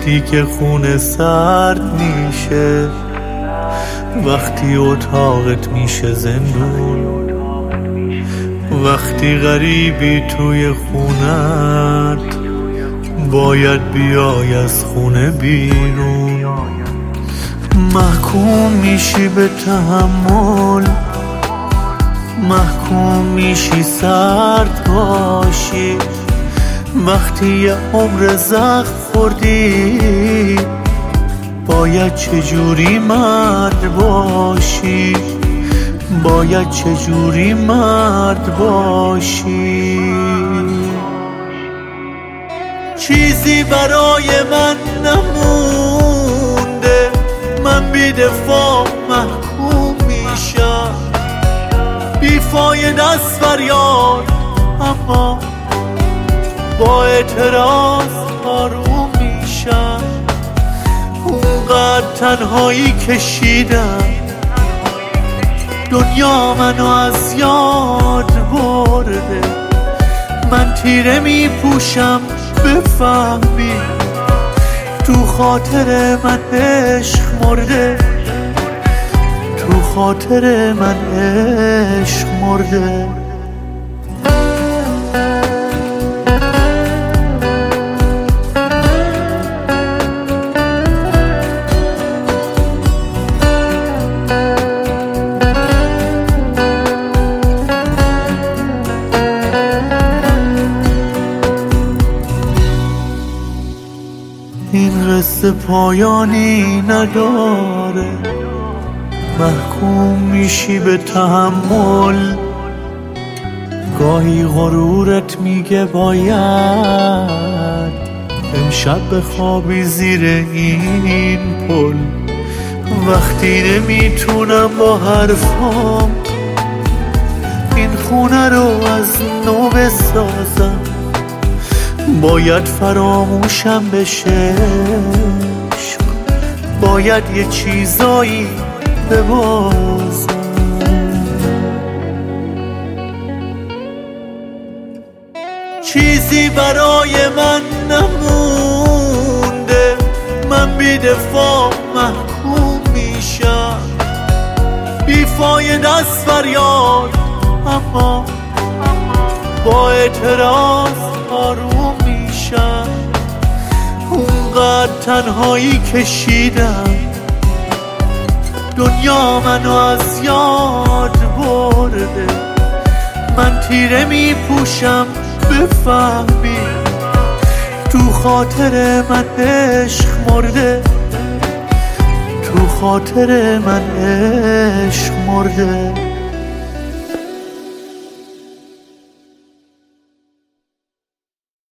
وقتی که خونه سرد میشه، وقتی اتاقت میشه زندون، وقتی غریبی توی خونت باید بیای از خونه بیرون. محکوم میشی به تحمل، محکوم میشی سرد باشی. وقتی یه عمر زخم خوردی باید چجوری مرد باشی، باید چجوری مرد باشی. چیزی برای من نمونده، من بی دفاع محکوم میشم، بیفایده است فریاد اما با اعتراض آروم میشم. اونقدر تنهایی کشیدم، دنیا منو از یاد برده. من تیره میپوشم بفهمی تو خاطر من عشق مرده، تو خاطر من عشق مرده. این قصه پایانی نداره، محکوم میشی به تحمل. گاهی غرورت میگه باید امشب بخوابی زیر این پل. وقتی نمیتونم با حرفام این خونه رو از نو بسازم، باید فراموشم بشه، باید یه چیزایی ببازم. چیزی برای من نمونده، من بی دفاع محکوم میشم، بیفایده است فریاد اما با اعتراض آروم میشم. اونقدر تنهایی کشیدم، دنیا منو از یاد برده. من تیره میپوشم بفهمی تو خاطر من عشق مرده، تو خاطر من عشق مرده.